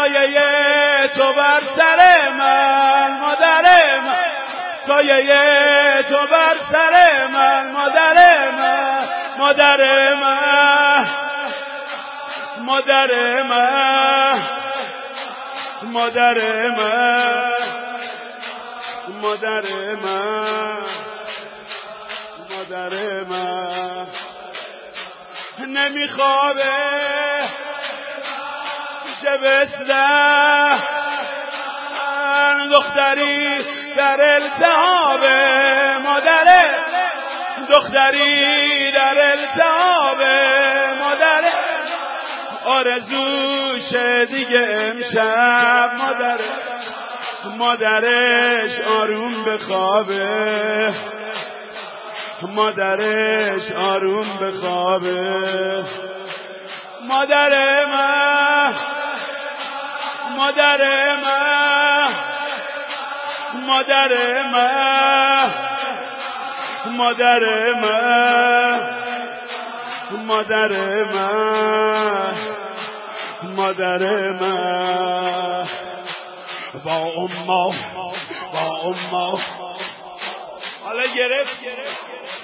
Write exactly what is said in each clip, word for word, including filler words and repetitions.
سایه تو بر سر من مادر من، سایه تو بر سر من مادر من، مادر من مادر من مادر من مادر من مادر من نمیخوابه شبستن دختری در التهاب مادر، دختری در التهاب مادر، آرزوش دیگه امشب مادر، مادرش آروم بخوابه، مادرش آروم بخوابه، مادر من مادر من مادر من مادر من مادر من مادر من با اما با اما حالا گرفت گرفت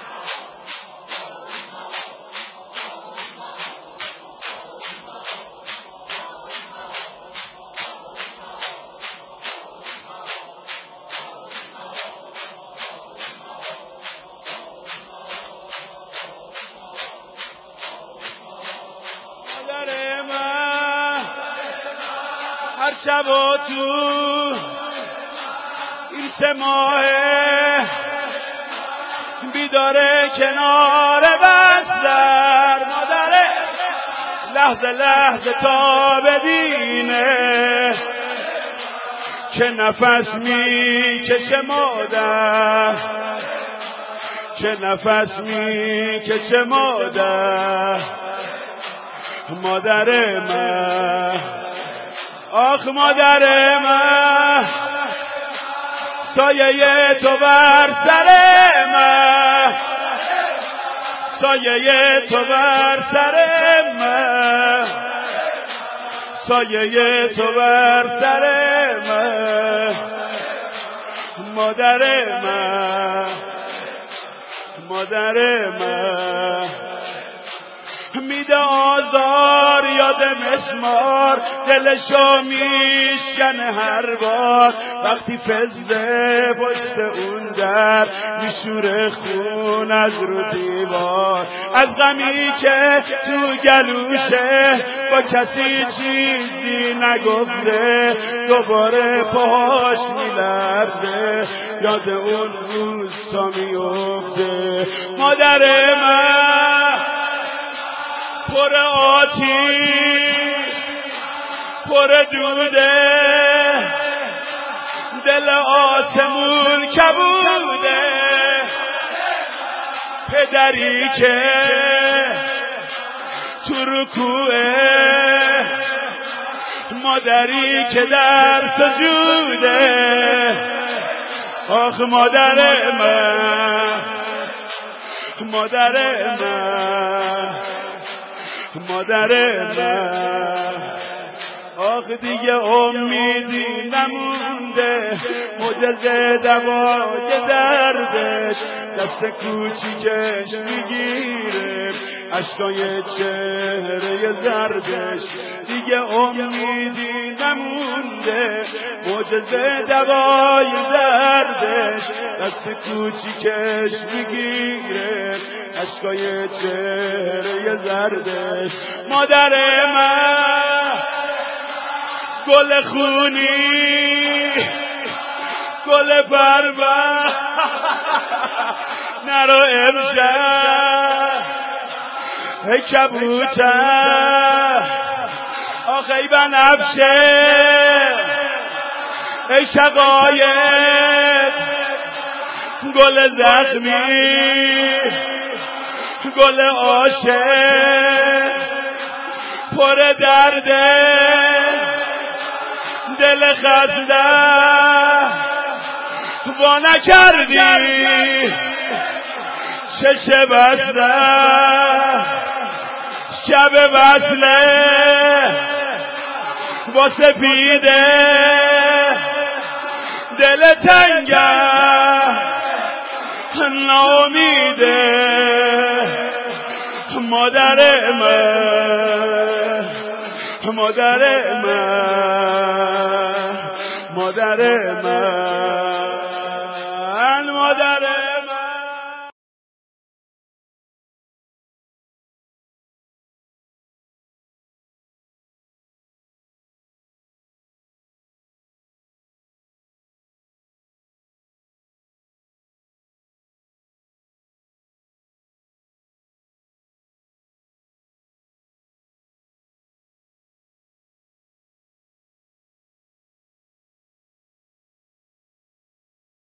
هر شب و تو این سه ماه بیداره کنار بستر مادره، لحظه لحظه تا ببینه که نفس میکشه مادر، که نفس میکشه مادر، مادر من آخ مادر من، سایه تو بر سر من، سایه تو بر سر من، سایه تو بر سر من، مادر من مادر من، میده آزار یاد مسمار، دلشو میشکنه هر بار وقتی فزده پشت اون در میشوره خون از رو دیوار، از غمی که تو گلوشه با کسی چیزی نگفته دوباره پاهاش میلرزه یاد اون روز تا میفته، مادر من پر آتیش پر دوده دل آسمون کبوده، پدری که تو رکوعه مادری که در سجوده، آخ مادر من مادر من مادر من، آخ دیگه امیدی نمونده معجزه دوای دردش دست کوچیکش میگیره اشکای چهره زردش، دیگه امیدی نمونده معجزه دوای دردش دست کوچیکش میگیره اشکای چهره زردش، مادر من گل خونی گل بربر نرو امشب ای کبوتر آخ ای بنفشه ای شقایق گل زخمی گل عاشق پر درده دل خسته با نکردی چشه بسته شب وصله با سپیده دل تنگم ناامیده مادر من مادر من مادر من